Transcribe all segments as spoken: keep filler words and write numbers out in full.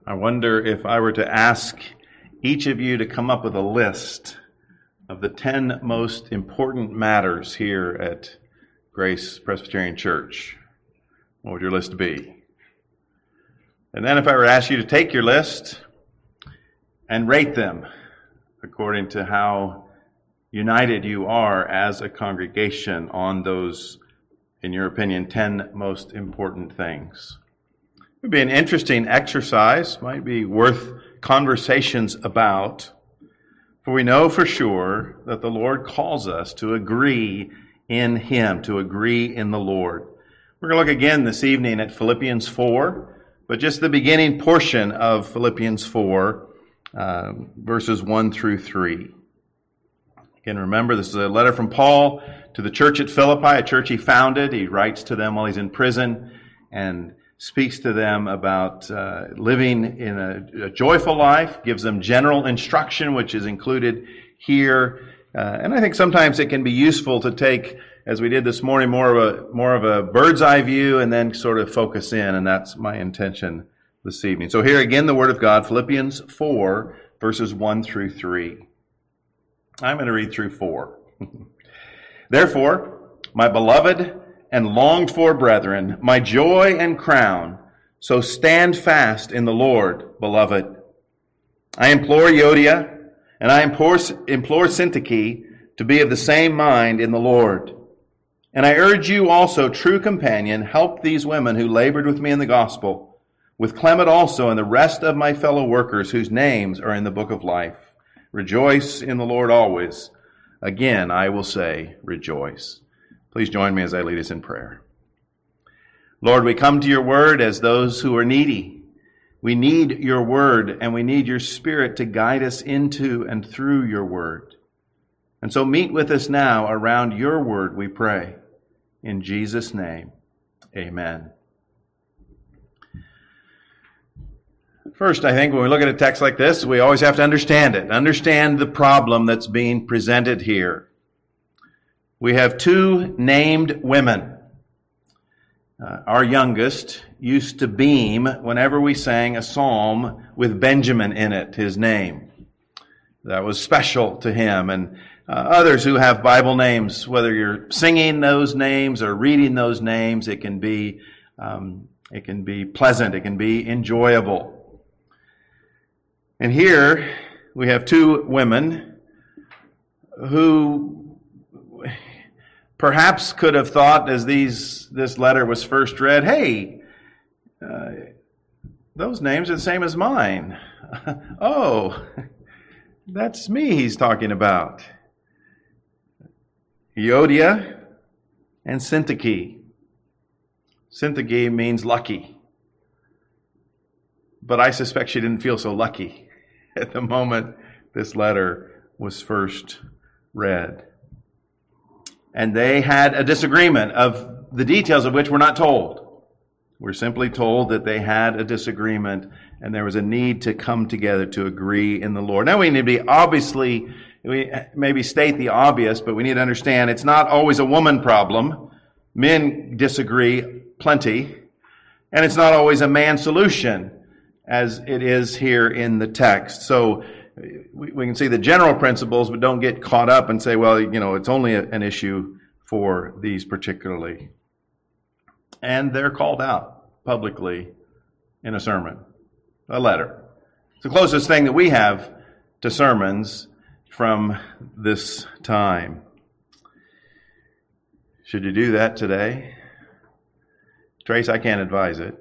I wonder if I were to ask each of you to come up with a list of the ten most important matters here at Grace Presbyterian Church, what would your list be? And then if I were to ask you to take your list and rate them according to how united you are as a congregation on those, in your opinion, ten most important things. It would be an interesting exercise, might be worth conversations about, for we know for sure that the Lord calls us to agree in Him, to agree in the Lord. We're going to look again this evening at Philippians four, but just the beginning portion of Philippians four, uh, verses one through three. Again, remember, this is a letter from Paul to the church at Philippi, a church he founded. He writes to them while he's in prison and speaks to them about uh, living in a, a joyful life, gives them general instruction, which is included here. Uh, and I think sometimes it can be useful to take, as we did this morning, more of a more of a bird's eye view and then sort of focus in, and that's my intention this evening. So here again, the Word of God, Philippians four, verses one through three. I'm going to read through four. Therefore, my beloved and longed for brethren, my joy and crown, so stand fast in the Lord, beloved. I implore Euodia, and I implore, implore Syntyche to be of the same mind in the Lord. And I urge you also, true companion, help these women who labored with me in the gospel, with Clement also and the rest of my fellow workers whose names are in the book of life. Rejoice in the Lord always. Again, I will say, rejoice. Please join me as I lead us in prayer. Lord, we come to your word as those who are needy. We need your word, and we need your Spirit to guide us into and through your word. And so meet with us now around your word, we pray. In Jesus' name, amen. First, I think when we look at a text like this, we always have to understand it, understand the problem that's being presented here. We have two named women. Uh, our youngest used to beam whenever we sang a psalm with Benjamin in it, his name. That was special to him. And uh, others who have Bible names, whether you're singing those names or reading those names, it can be um, it can be pleasant, it can be enjoyable. And here we have two women who perhaps could have thought, as these this letter was first read, hey, uh, those names are the same as mine. Oh, that's me he's talking about. Euodia and Syntyche. Syntyche means lucky. But I suspect she didn't feel so lucky at the moment this letter was first read. And they had a disagreement, of the details of which we're not told. We're simply told that they had a disagreement and there was a need to come together to agree in the Lord. Now we need to be obviously, we maybe state the obvious, but we need to understand it's not always a woman problem. Men disagree plenty. And it's not always a man solution, as it is here in the text. So we, we can see the general principles, but don't get caught up and say, well, you know, it's only a, an issue for these particularly. And they're called out publicly in a sermon, a letter. It's the closest thing that we have to sermons from this time. Should you do that today? Trace, I can't advise it.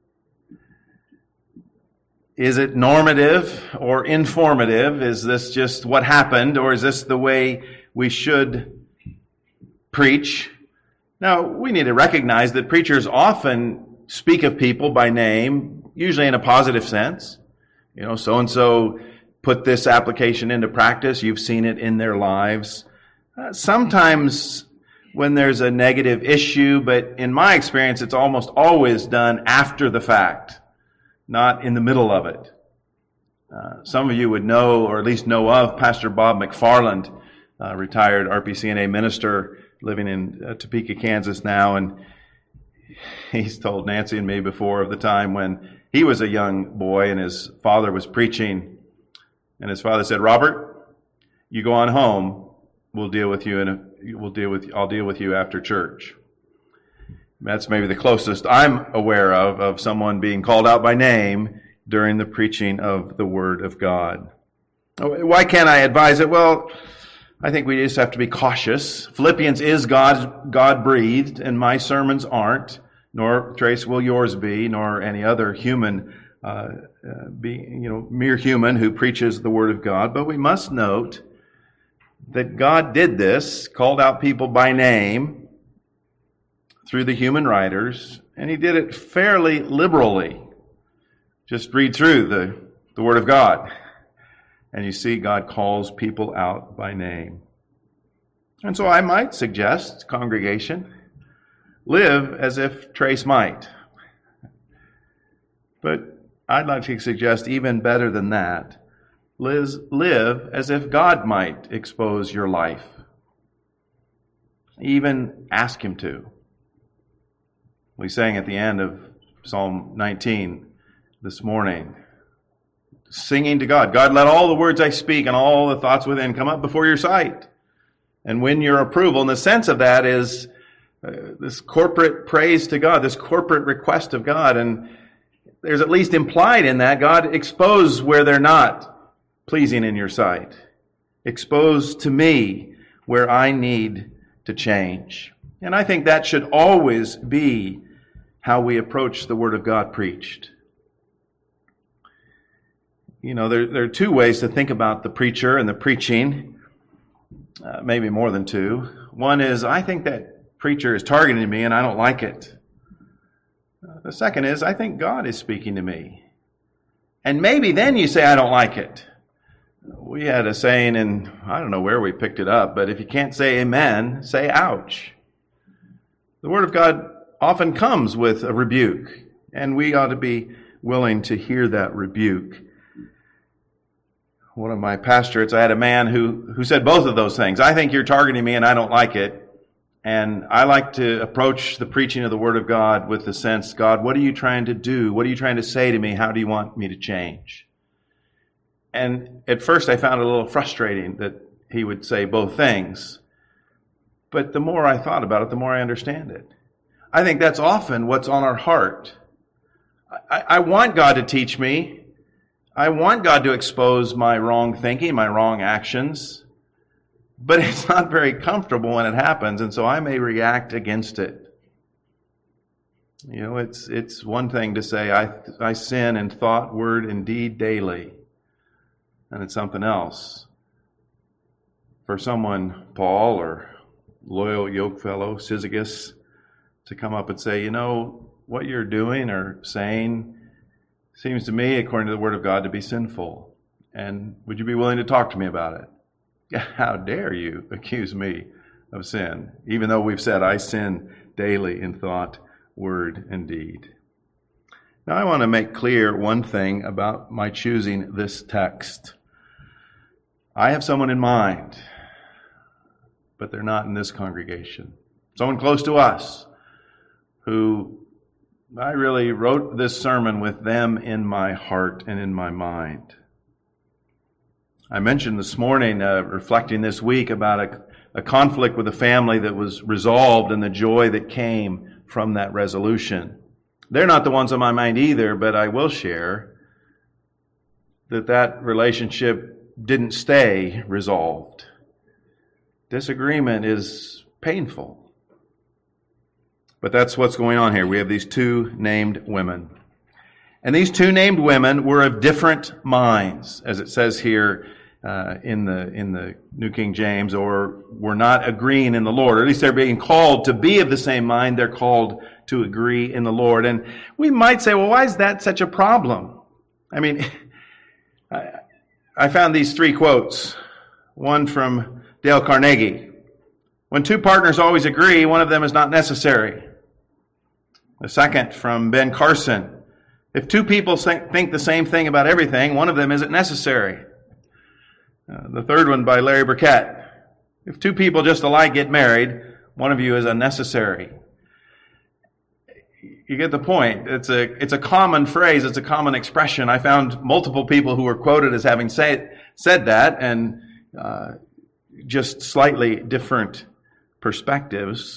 Is it normative or informative? Is this just what happened, or is this the way we should preach? Now, we need to recognize that preachers often speak of people by name, usually in a positive sense. You know, so-and-so put this application into practice. You've seen it in their lives. Uh, sometimes when there's a negative issue, but in my experience, it's almost always done after the fact, not in the middle of it. Uh, some of you would know, or at least know of, Pastor Bob McFarland, uh, retired R P C N A minister living in uh, Topeka, Kansas now, and he's told Nancy and me before of the time when He was a young boy, and his father was preaching, and his father said, "Robert, you go on home. We'll deal with you, and we'll deal with. I'll deal with you after church." That's maybe the closest I'm aware of of someone being called out by name during the preaching of the Word of God. Why can't I advise it? Well, I think we just have to be cautious. Philippians is God, God-breathed, and my sermons aren't, nor, Trace, will yours be, nor any other human, uh, uh, be, you know, mere human who preaches the Word of God. But we must note that God did this, called out people by name through the human writers, and He did it fairly liberally. Just read through the, the Word of God, and you see God calls people out by name. And so I might suggest, congregation, live as if Trace might. But I'd like to suggest even better than that. Liz, live as if God might expose your life. Even ask Him to. We sang at the end of Psalm nineteen this morning, singing to God, "God, let all the words I speak and all the thoughts within come up before your sight and win your approval." And the sense of that is uh, this corporate praise to God, this corporate request of God. And there's at least implied in that, God, expose where they're not pleasing in your sight. Expose to me where I need to change. And I think that should always be how we approach the Word of God preached. You know, there, there are two ways to think about the preacher and the preaching, uh, maybe more than two. One is, I think that preacher is targeting me and I don't like it. Uh, the second is, I think God is speaking to me. And maybe then you say, I don't like it. We had a saying, and I don't know where we picked it up, but if you can't say amen, say ouch. The Word of God often comes with a rebuke, and we ought to be willing to hear that rebuke. One of my pastorates, I had a man who, who said both of those things. I think you're targeting me and I don't like it. And I like to approach the preaching of the Word of God with the sense, God, what are you trying to do? What are you trying to say to me? How do you want me to change? And at first I found it a little frustrating that he would say both things. But the more I thought about it, the more I understand it. I think that's often what's on our heart. I, I want God to teach me. I want God to expose my wrong thinking, my wrong actions. But it's not very comfortable when it happens, and so I may react against it. You know, it's it's one thing to say, I, I sin in thought, word, and deed daily. And it's something else for someone, Paul or loyal yokefellow, Syzygus, to come up and say, you know, what you're doing or saying seems to me, according to the Word of God, to be sinful. And would you be willing to talk to me about it? How dare you accuse me of sin, even though we've said I sin daily in thought, word, and deed. Now I want to make clear one thing about my choosing this text. I have someone in mind, but they're not in this congregation. Someone close to us who I really wrote this sermon with them in my heart and in my mind. I mentioned this morning, uh, reflecting this week, about a, a conflict with a family that was resolved and the joy that came from that resolution. They're not the ones on my mind either, but I will share that that relationship didn't stay resolved. Disagreement is painful. But that's what's going on here. We have these two named women. And these two named women were of different minds, as it says here uh, in the in the New King James, or were not agreeing in the Lord. Or at least they're being called to be of the same mind. They're called to agree in the Lord. And we might say, well, why is that such a problem? I mean, I, I found these three quotes. One from Dale Carnegie. When two partners always agree, one of them is not necessary. The second from Ben Carson. If two people think the same thing about everything, one of them isn't necessary. Uh, the third one by Larry Burkett. If two people just alike get married, one of you is unnecessary. you get the point. It's a it's a common phrase. It's a common expression. I found multiple people who were quoted as having say, said that, and uh, just slightly different perspectives.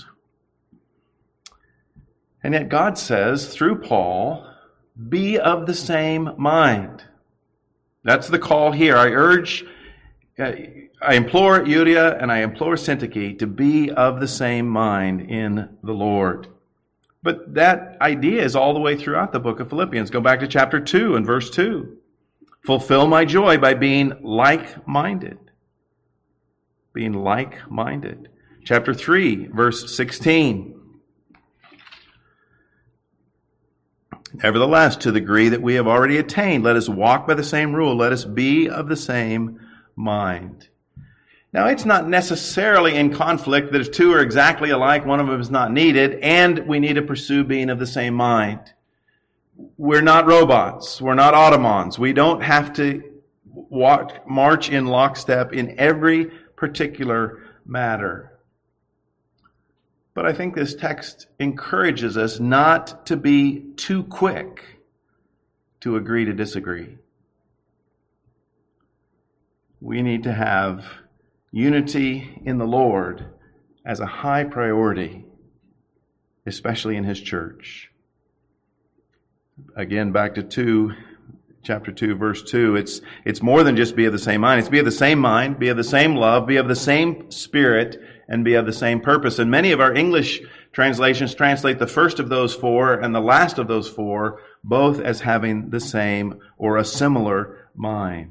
And yet God says, through Paul, be of the same mind. That's the call here. I urge, uh, I implore Euodia and I implore Syntyche to be of the same mind in the Lord. But that idea is all the way throughout the book of Philippians. Go back to chapter two and verse two. Fulfill my joy by being like-minded. Being like-minded. Chapter three, verse sixteen. Nevertheless, to the degree that we have already attained, let us walk by the same rule. Let us be of the same mind. Now, it's not necessarily in conflict that if two are exactly alike, one of them is not needed, and we need to pursue being of the same mind. We're not robots. We're not automatons. We don't have to walk, march in lockstep in every particular matter. But I think this text encourages us not to be too quick to agree to disagree. We need to have unity in the Lord as a high priority, especially in His church. Again, back to two, chapter two, verse two. It's, it's more than just be of the same mind. It's be of the same mind, be of the same love, be of the same spirit, and be of the same purpose. And many of our English translations translate the first of those four and the last of those four both as having the same or a similar mind.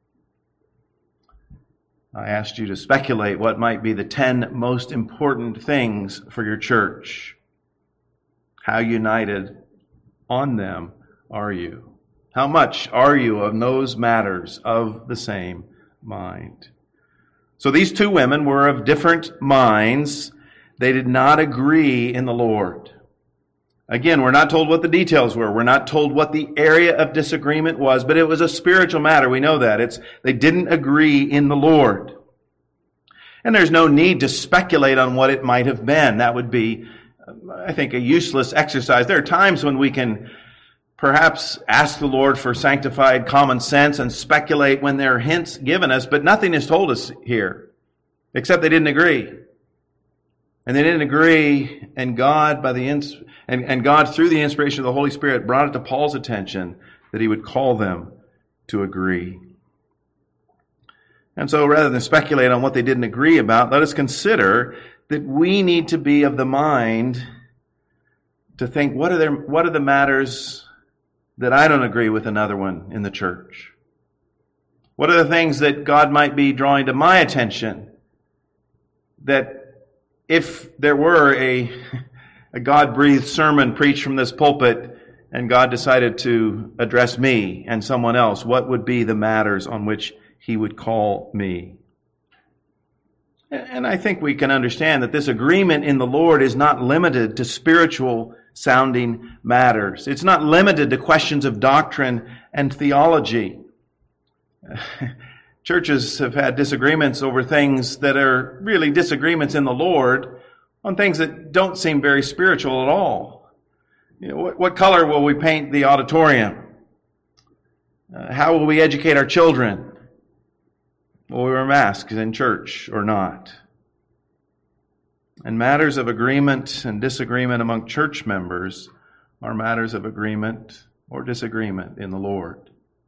I asked you to speculate what might be the ten most important things for your church. How united on them are you? How much are you of those matters of the same mind? So these two women were of different minds. They did not agree in the Lord. Again, we're not told what the details were. We're not told what the area of disagreement was, but it was a spiritual matter. We know that. It's they didn't agree in the Lord. And there's no need to speculate on what it might have been. That would be, I think, a useless exercise. There are times when we can perhaps ask the Lord for sanctified common sense and speculate when there are hints given us, but nothing is told us here, except they didn't agree. And they didn't agree, and God, by the ins- and, and God, through the inspiration of the Holy Spirit, brought it to Paul's attention that he would call them to agree. And so rather than speculate on what they didn't agree about, let us consider that we need to be of the mind to think, what are there, what are the matters that I don't agree with another one in the church? What are the things that God might be drawing to my attention that if there were a, a God-breathed sermon preached from this pulpit and God decided to address me and someone else, what would be the matters on which He would call me? And I think we can understand that this agreement in the Lord is not limited to spiritual sounding matters. It's not limited to questions of doctrine and theology. Churches have had disagreements over things that are really disagreements in the Lord on things that don't seem very spiritual at all. You know, what, what color will we paint the auditorium? Uh, how will we educate our children? Will we wear masks in church or not? And matters of agreement and disagreement among church members are matters of agreement or disagreement in the Lord.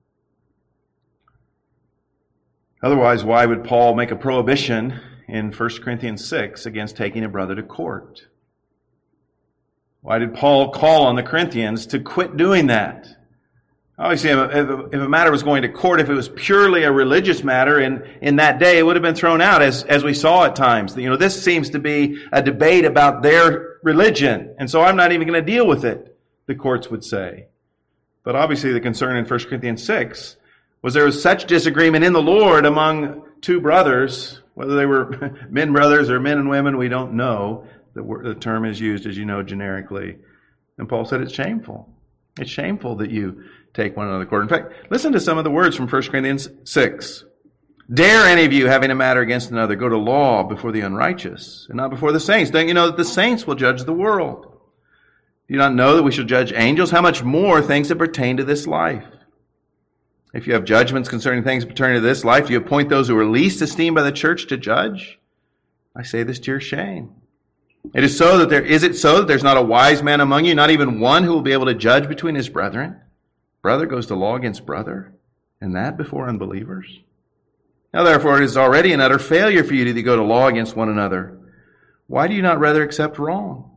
Otherwise, why would Paul make a prohibition in First Corinthians six against taking a brother to court? Why did Paul call on the Corinthians to quit doing that? Obviously, if a matter was going to court, if it was purely a religious matter in, in that day, it would have been thrown out, as, as we saw at times. You know, this seems to be a debate about their religion, and so I'm not even going to deal with it, the courts would say. But obviously the concern in First Corinthians six was there was such disagreement in the Lord among two brothers, whether they were men brothers or men and women, we don't know. The, the term is used, as you know, generically. And Paul said it's shameful. It's shameful that you take one another to court. In fact, listen to some of the words from First Corinthians six. Dare any of you, having a matter against another, go to law before the unrighteous and not before the saints? Don't you know that the saints will judge the world? Do you not know that we shall judge angels? How much more things that pertain to this life? If you have judgments concerning things pertaining to this life, do you appoint those who are least esteemed by the church to judge? I say this to your shame. It is so that there is it so that there's not a wise man among you, not even one who will be able to judge between his brethren? Brother goes to law against brother, and that before unbelievers? Now therefore it is already an utter failure for you to go to law against one another. Why do you not rather accept wrong?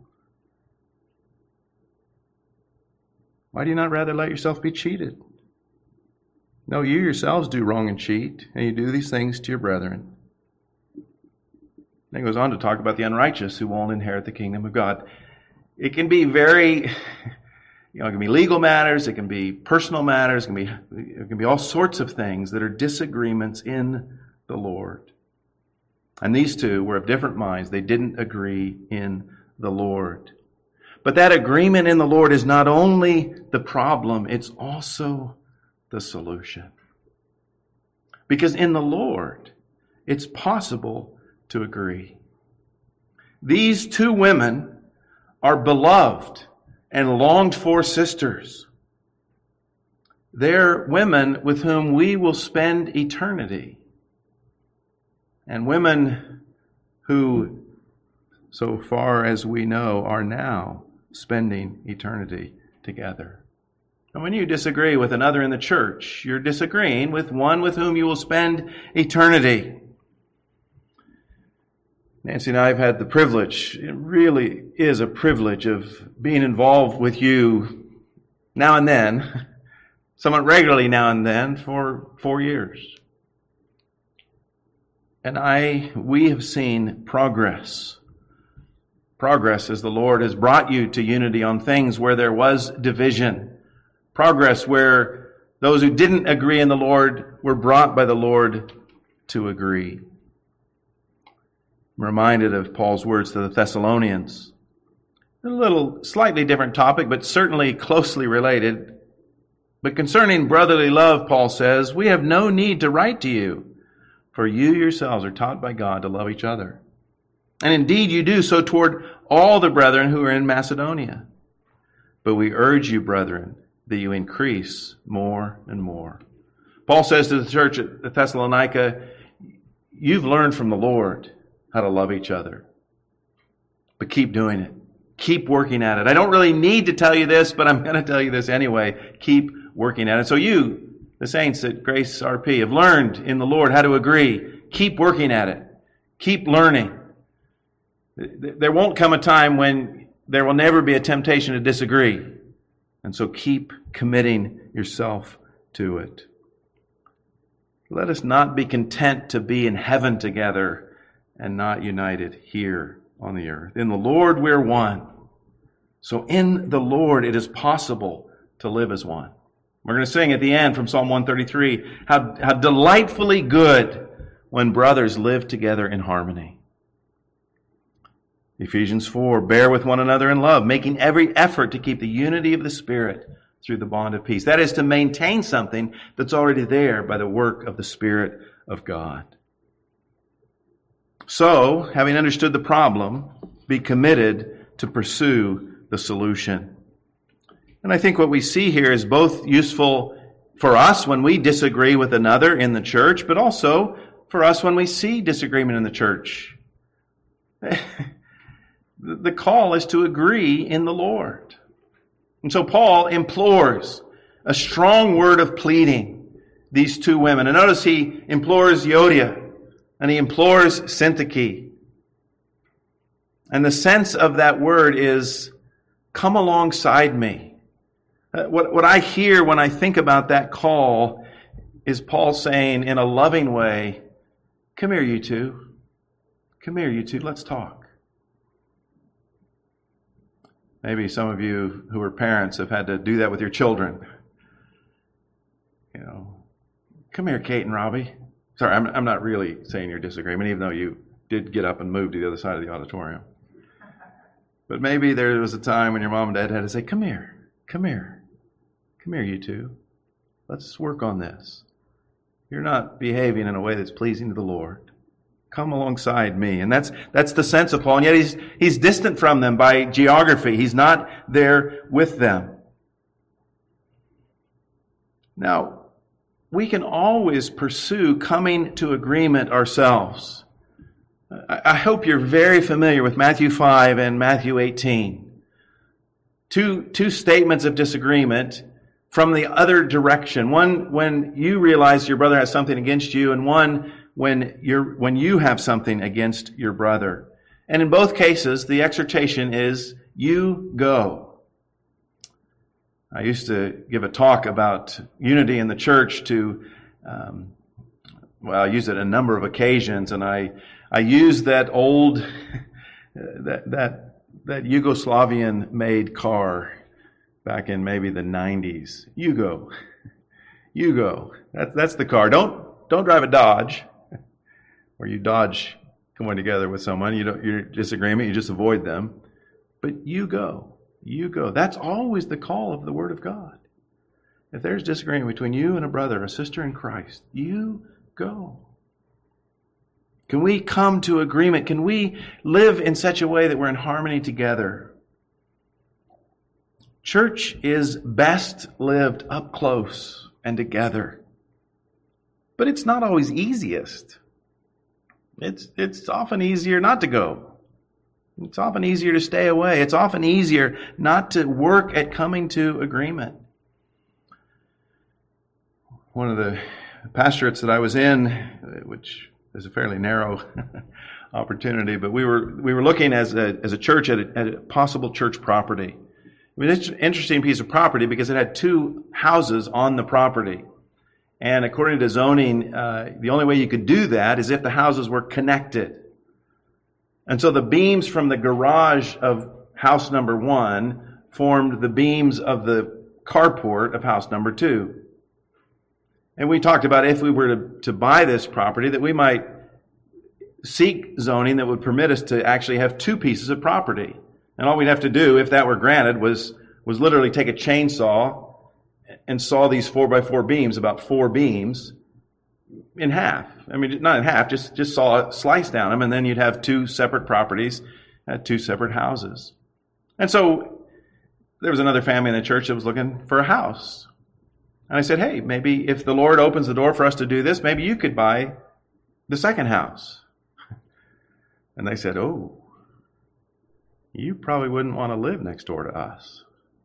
Why do you not rather let yourself be cheated? No, you yourselves do wrong and cheat, and you do these things to your brethren. Then he goes on to talk about the unrighteous who won't inherit the kingdom of God. It can be very, you know, it can be legal matters, it can be personal matters, it can be, it can be all sorts of things that are disagreements in the Lord. And these two were of different minds. They didn't agree in the Lord. But that agreement in the Lord is not only the problem, it's also the solution. Because in the Lord, it's possible to agree. These two women are beloved and longed for sisters. They're women with whom we will spend eternity. And women who, so far as we know, are now spending eternity together. And when you disagree with another in the church, you're disagreeing with one with whom you will spend eternity. Nancy and I have had the privilege, it really is a privilege, of being involved with you now and then, somewhat regularly now and then, for four years. And I, we have seen progress. Progress as the Lord has brought you to unity on things where there was division. Progress where those who didn't agree in the Lord were brought by the Lord to agree. I'm reminded of Paul's words to the Thessalonians. A little slightly different topic, but certainly closely related. But concerning brotherly love, Paul says, we have no need to write to you, for you yourselves are taught by God to love each other. And indeed you do so toward all the brethren who are in Macedonia. But we urge you, brethren, that you increase more and more. Paul says to the church at Thessalonica, you've learned from the Lord how to love each other. But keep doing it. Keep working at it. I don't really need to tell you this, but I'm going to tell you this anyway. Keep working at it. So you, the saints at Grace R P, have learned in the Lord how to agree. Keep working at it. Keep learning. There won't come a time when there will never be a temptation to disagree. And so keep committing yourself to it. Let us not be content to be in heaven together and not united here on the earth. In the Lord we're one. So in the Lord it is possible to live as one. We're going to sing at the end from Psalm one thirty-three, how, how delightfully good when brothers live together in harmony. Ephesians four, bear with one another in love, making every effort to keep the unity of the Spirit through the bond of peace. That is to maintain something that's already there by the work of the Spirit of God. So, having understood the problem, be committed to pursue the solution. And I think what we see here is both useful for us when we disagree with another in the church, but also for us when we see disagreement in the church. The call is to agree in the Lord. And so Paul implores a strong word of pleading these two women. And notice he implores Euodia and he implores Syntyche. And the sense of that word is, come alongside me. What, what I hear when I think about that call is Paul saying in a loving way, come here, you two. Come here, you two. Let's talk. Maybe some of you who are parents have had to do that with your children. You know, come here, Kate and Robbie. Sorry, I'm, I'm not really saying your disagreement, even though you did get up and move to the other side of the auditorium. But maybe there was a time when your mom and dad had to say, come here, come here, come here, you two. Let's work on this. You're not behaving in a way that's pleasing to the Lord. Come alongside me. And that's that's the sense of Paul. And yet he's he's distant from them by geography. He's not there with them. Now, we can always pursue coming to agreement ourselves. I hope you're very familiar with Matthew five and Matthew eighteen. Two, two statements of disagreement from the other direction. One when you realize your brother has something against you, and one when you're when you have something against your brother. And in both cases, the exhortation is, you go. I used to give a talk about unity in the church to, um, well, I used it a number of occasions, and I I used that old, that that that Yugoslavian-made car back in maybe the nineties. Yugo, Yugo. That's that's the car. Don't don't drive a Dodge, where you dodge going together with someone. You don't you're disagreement. You just avoid them. But you go, you go. That's always the call of the Word of God. If there's disagreement between you and a brother, a sister in Christ, you go. Can we come to agreement? Can we live in such a way that we're in harmony together? Church is best lived up close and together. But it's not always easiest. It's, it's often easier not to go. It's often easier to stay away. It's often easier not to work at coming to agreement. One of the pastorates that I was in, which is a fairly narrow opportunity, but we were we were looking as a as a church at a, at a possible church property. I mean, it's an interesting piece of property because it had two houses on the property, and according to zoning, uh, the only way you could do that is if the houses were connected. And so the beams from the garage of house number one formed the beams of the carport of house number two. And we talked about if we were to, to buy this property, that we might seek zoning that would permit us to actually have two pieces of property. And all we'd have to do, if that were granted, was, was literally take a chainsaw and saw these four by four beams, about four beams, in half. I mean, not in half, just, just saw slice down them, and then you'd have two separate properties, uh, two separate houses. And so there was another family in the church that was looking for a house. And I said, hey, maybe if the Lord opens the door for us to do this, maybe you could buy the second house. And they said, oh, you probably wouldn't want to live next door to us.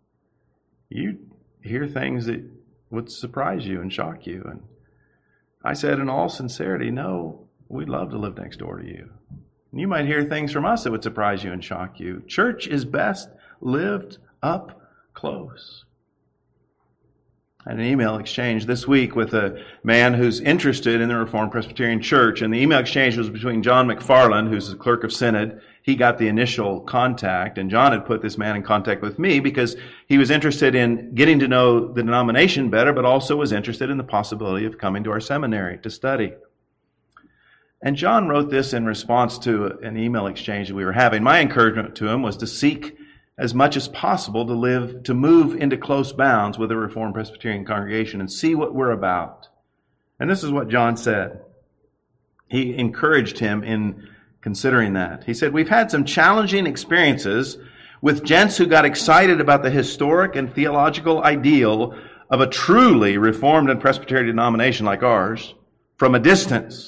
You'd hear things that would surprise you and shock you. And I said, in all sincerity, no, we'd love to live next door to you. And you might hear things from us that would surprise you and shock you. Church is best lived up close. I had an email exchange this week with a man who's interested in the Reformed Presbyterian Church. And the email exchange was between John McFarland, who's the clerk of synod. He got the initial contact, and John had put this man in contact with me because he was interested in getting to know the denomination better, but also was interested in the possibility of coming to our seminary to study. And John wrote this in response to an email exchange that we were having. My encouragement to him was to seek as much as possible to live, to move into close bounds with the Reformed Presbyterian congregation and see what we're about. And this is what John said. He encouraged him in considering that. He said, we've had some challenging experiences with gents who got excited about the historic and theological ideal of a truly Reformed and Presbyterian denomination like ours from a distance.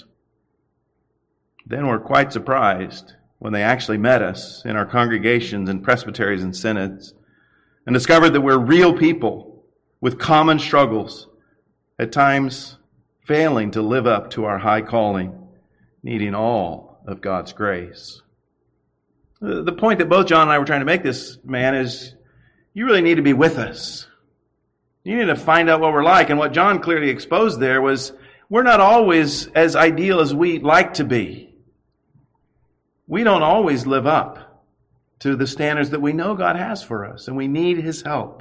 Then we're quite surprised when they actually met us in our congregations and presbyteries and synods and discovered that we're real people with common struggles, at times failing to live up to our high calling, needing all of God's grace. The point that both John and I were trying to make this man is you really need to be with us. You need to find out what we're like. And what John clearly exposed there was we're not always as ideal as we'd like to be. We don't always live up to the standards that we know God has for us, and we need His help.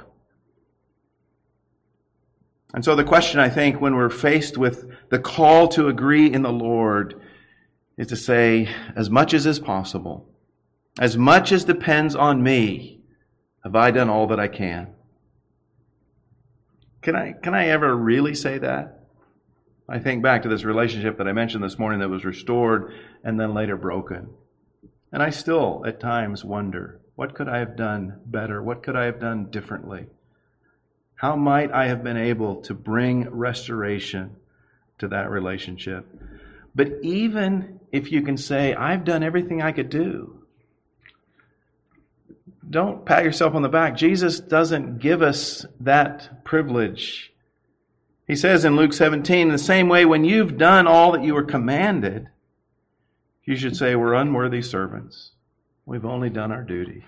And so the question, I think, when we're faced with the call to agree in the Lord is to say, as much as is possible, as much as depends on me, have I done all that I can? Can I, can I ever really say that? I think back to this relationship that I mentioned this morning that was restored and then later broken. And I still, at times, wonder, what could I have done better? What could I have done differently? How might I have been able to bring restoration to that relationship? But even if you can say, I've done everything I could do, don't pat yourself on the back. Jesus doesn't give us that privilege. He says in Luke seventeen, in the same way, when you've done all that you were commanded, you should say, we're unworthy servants. We've only done our duty.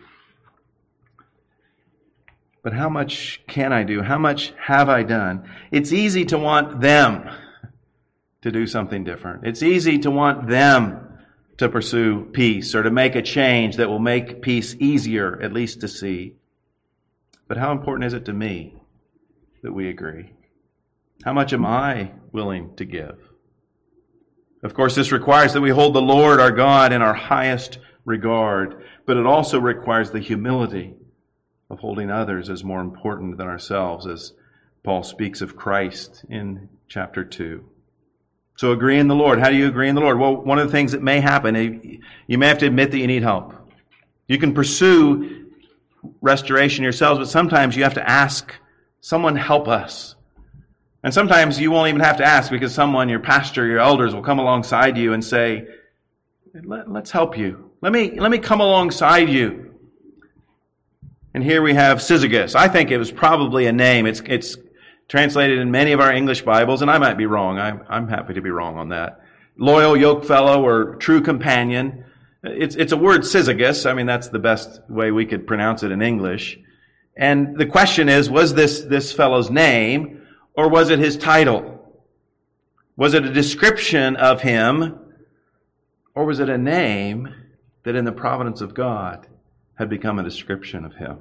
But how much can I do? How much have I done? It's easy to want them to do something different. It's easy to want them to pursue peace or to make a change that will make peace easier, at least to see. But how important is it to me that we agree? How much am I willing to give? Of course, this requires that we hold the Lord our God in our highest regard, but it also requires the humility of holding others as more important than ourselves, as Paul speaks of Christ in chapter two. So agree in the Lord. How do you agree in the Lord? Well, one of the things that may happen, you may have to admit that you need help. You can pursue restoration yourselves, but sometimes you have to ask someone help us. And sometimes you won't even have to ask because someone, your pastor, your elders will come alongside you and say, Let, let's help you. Let me, let me come alongside you. And here we have Syzygus. I think it was probably a name. It's, it's translated in many of our English Bibles, and I might be wrong. I'm, I'm happy to be wrong on that. Loyal yokefellow or true companion. It's, it's a word, Syzygus. I mean, that's the best way we could pronounce it in English. And the question is, was this this fellow's name? Or was it his title? Was it a description of him? Or was it a name that in the providence of God had become a description of him?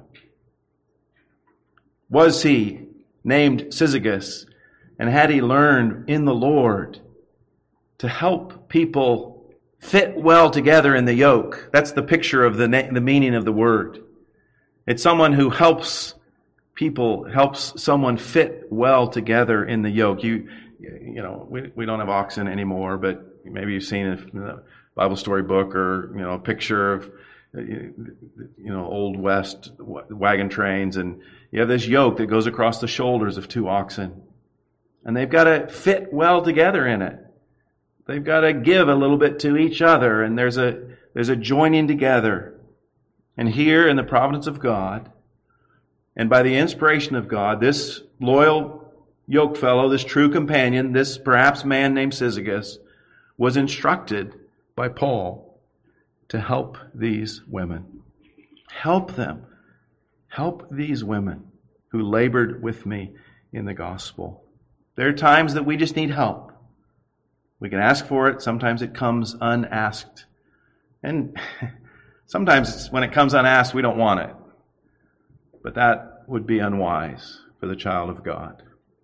Was he named Syzygus? And had he learned in the Lord to help people fit well together in the yoke? That's the picture of the, na- the meaning of the word. It's someone who helps people, helps someone fit well together in the yoke. You, you know, we, we don't have oxen anymore, but maybe you've seen a Bible story book or, you know, a picture of, you know, Old West wagon trains, and you have this yoke that goes across the shoulders of two oxen. And they've got to fit well together in it. They've got to give a little bit to each other, and there's a there's a joining together. And here in the providence of God, and by the inspiration of God, this loyal yokefellow, this true companion, this perhaps man named Syzygus, was instructed by Paul to help these women. Help them. Help these women who labored with me in the gospel. There are times that we just need help. We can ask for it. Sometimes it comes unasked. And sometimes when it comes unasked, we don't want it. But that would be unwise for the child of God.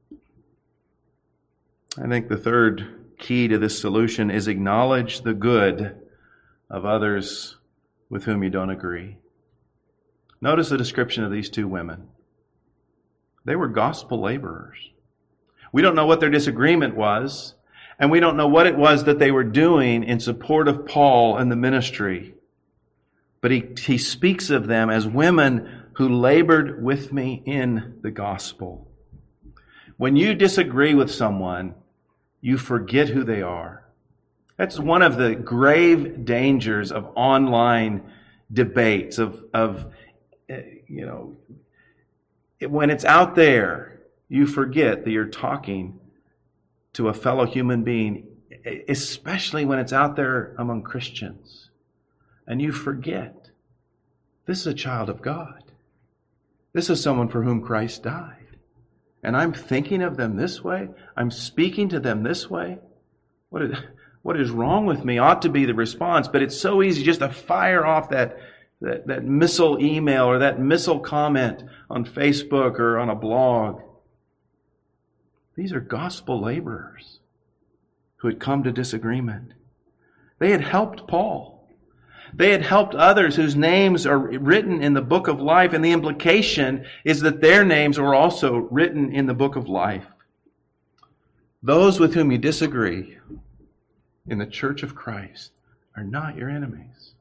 I think the third key to this solution is acknowledge the good of others with whom you don't agree. Notice the description of these two women. They were gospel laborers. We don't know what their disagreement was, and we don't know what it was that they were doing in support of Paul and the ministry. But he, he speaks of them as women who labored with me in the gospel. When you disagree with someone, you forget who they are. That's one of the grave dangers of online debates, of, of you know, when it's out there, you forget that you're talking to a fellow human being, especially when it's out there among Christians. And you forget, this is a child of God. This is someone for whom Christ died. And I'm thinking of them this way. I'm speaking to them this way. What is, what is wrong with me ought to be the response, but it's so easy just to fire off that, that, that missile email or that missile comment on Facebook or on a blog. These are gospel laborers who had come to disagreement. They had helped Paul. They had helped others whose names are written in the book of life, and the implication is that their names are also written in the book of life. those with whom you disagree in the church of Christ are not your enemies.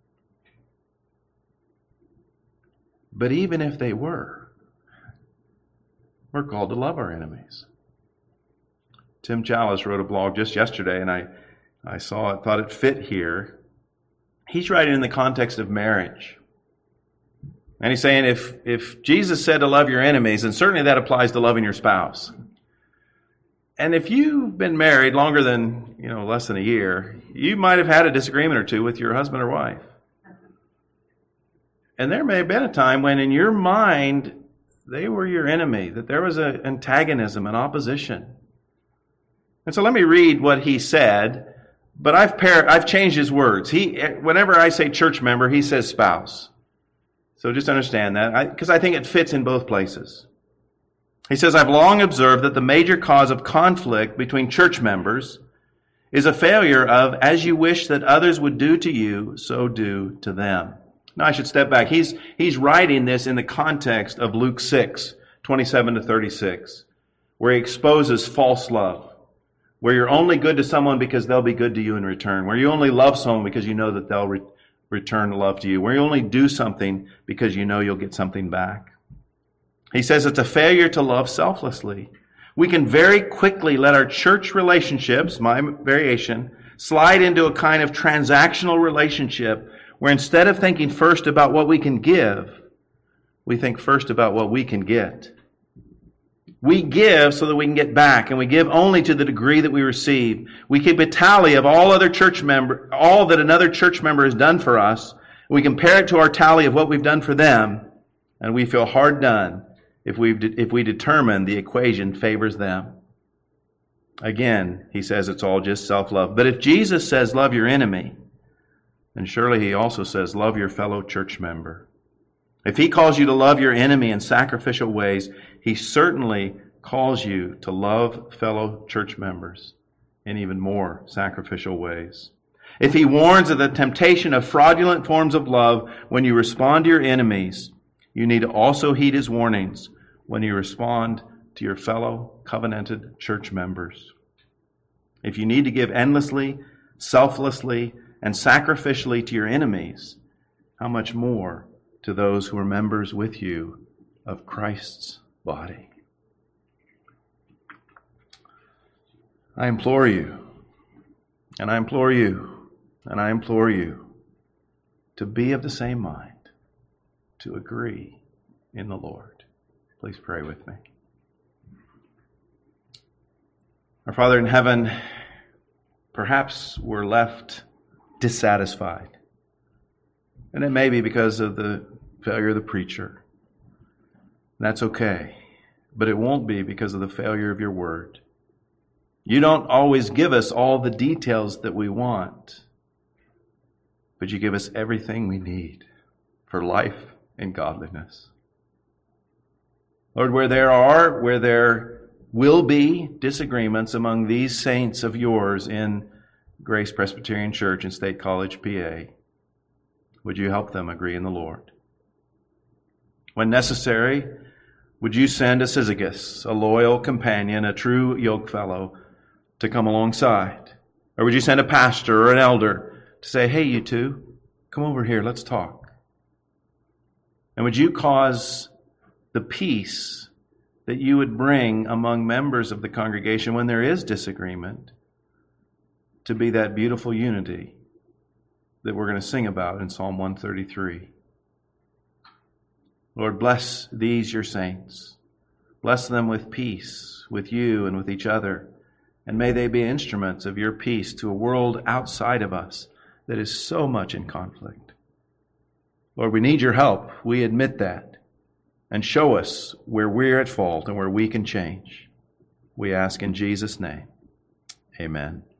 But even if they were, we're called to love our enemies. Tim Challis wrote a blog just yesterday, and I, I saw it, thought it fit here. He's writing in the context of marriage. And he's saying if, if Jesus said to love your enemies, then certainly that applies to loving your spouse. And if you've been married longer than, you know, less than a year, you might have had a disagreement or two with your husband or wife. And there may have been a time when in your mind, they were your enemy, that there was an antagonism, an opposition. And so let me read what he said, but I've par- I've changed his words. He, whenever I say church member, he says spouse. So just understand that, because I, I think it fits in both places. He says, I've long observed that the major cause of conflict between church members is a failure of, as you wish that others would do to you, so do to them. Now I should step back. He's, he's writing this in the context of Luke six, twenty-seven to thirty-six, where he exposes false love, where you're only good to someone because they'll be good to you in return, where you only love someone because you know that they'll re- return love to you, where you only do something because you know you'll get something back. He says it's a failure to love selflessly. We can very quickly let our church relationships, my variation, slide into a kind of transactional relationship where instead of thinking first about what we can give, we think first about what we can get. We give so that we can get back, and we give only to the degree that we receive. We keep a tally of all other church member, all that another church member has done for us. We compare it to our tally of what we've done for them, and we feel hard done if we if we determine the equation favors them. Again, he says it's all just self-love. But if Jesus says love your enemy, then surely he also says love your fellow church member. If he calls you to love your enemy in sacrificial ways, he certainly calls you to love fellow church members in even more sacrificial ways. If he warns of the temptation of fraudulent forms of love when you respond to your enemies, you need to also heed his warnings when you respond to your fellow covenanted church members. If you need to give endlessly, selflessly, and sacrificially to your enemies, how much more to those who are members with you of Christ's body? I implore you, and I implore you, and I implore you to be of the same mind, to agree in the Lord. Please pray with me. Our Father in heaven, perhaps we're left dissatisfied. And it may be because of the failure of the preacher. That's okay. But it won't be because of the failure of your word. You don't always give us all the details that we want, but you give us everything we need for life and godliness. Lord, where there are, where there will be disagreements among these saints of yours in Grace Presbyterian Church in State College, P A, would you help them agree in the Lord? When necessary, would you send a Syzygus, a loyal companion, a true yokefellow, to come alongside? Or would you send a pastor or an elder to say, hey, you two, come over here, let's talk? And would you cause the peace that you would bring among members of the congregation when there is disagreement to be that beautiful unity that we're going to sing about in Psalm one thirty-three. Lord, bless these your saints. Bless them with peace, with you and with each other. And may they be instruments of your peace to a world outside of us that is so much in conflict. Lord, we need your help. We admit that. And show us where we're at fault and where we can change. We ask in Jesus' name. Amen.